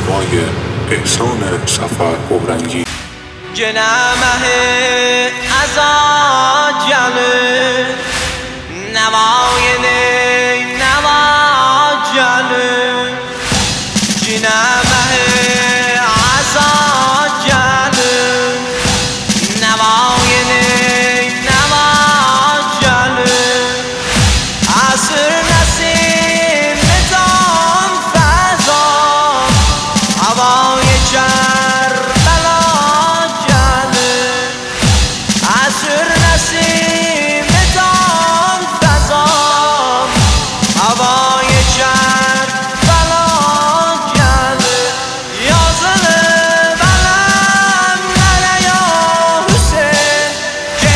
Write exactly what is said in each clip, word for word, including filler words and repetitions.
نوای احسان سفر اورنگی. جنمه از آجل نوای نی نواجل جنمه از آجل نوای نی نواجل عصر نسیم نتان فضا هوای کربلا جل عصر نسیم نتان فضا هوای کربلا جل یا زل بلم نره یا حسین که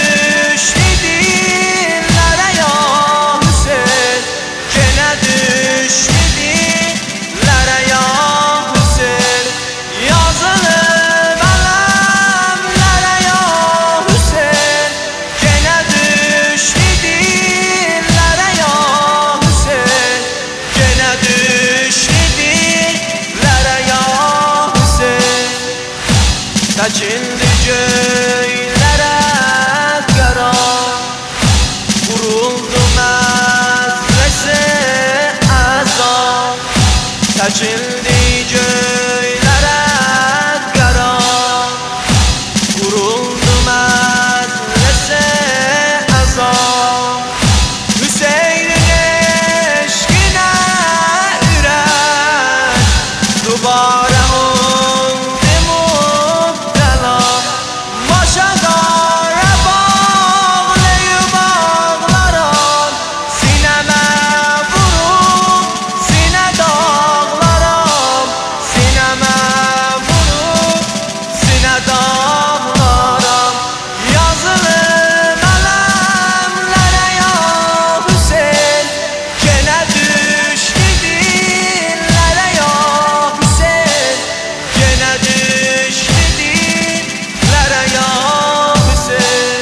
ندشنیدین نره یا حسین که ندشنیدین نره یا حسین یا زل بلم نره یا حسین که ندشنیدین نره یا حسین که ندشنیدین نره یا حسین تچند جیلرد گران vuruldu medrese azam Seçildi göylere karan vuruldu medrese azam Hüseyin'in eşkine ürek dubare oldu müptela Başa kara bağlayıp ağlaram Sineme vurup sine dağlaram Sineme vurup sine dağlaram Yazılım alemlere ya Hüseyin Gene düştü dillere ya Hüseyin Gene düştü dillere ya Hüseyin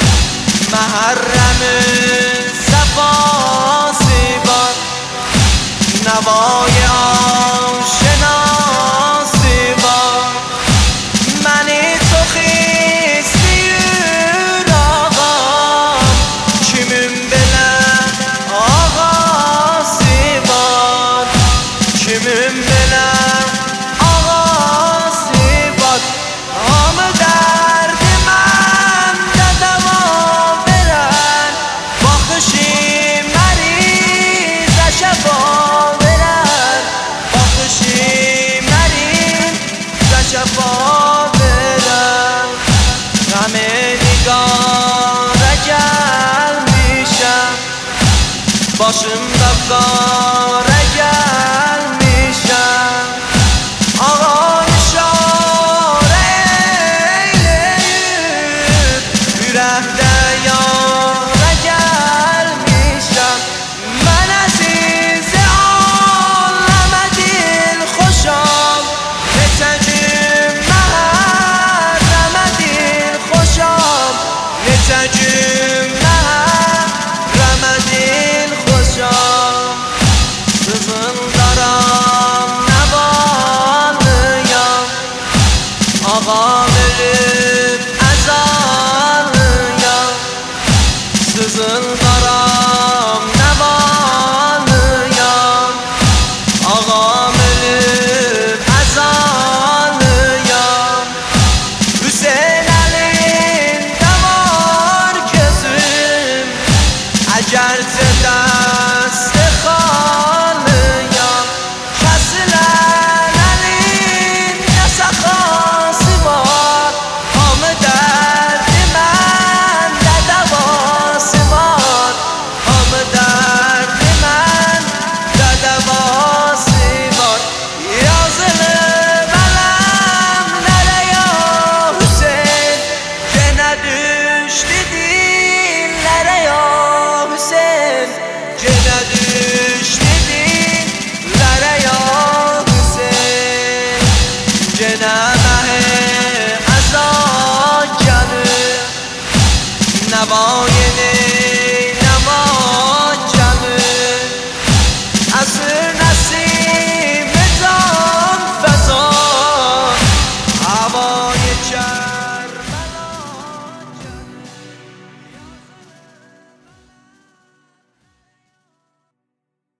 Muharrem'in sefası var Nevای آشناسی var منی تو خیستی آقام kimin bile ağası var kimin bile ağası var Ama derdimem de deva veren Bakışım merize şefa veren Bakışım merize şefa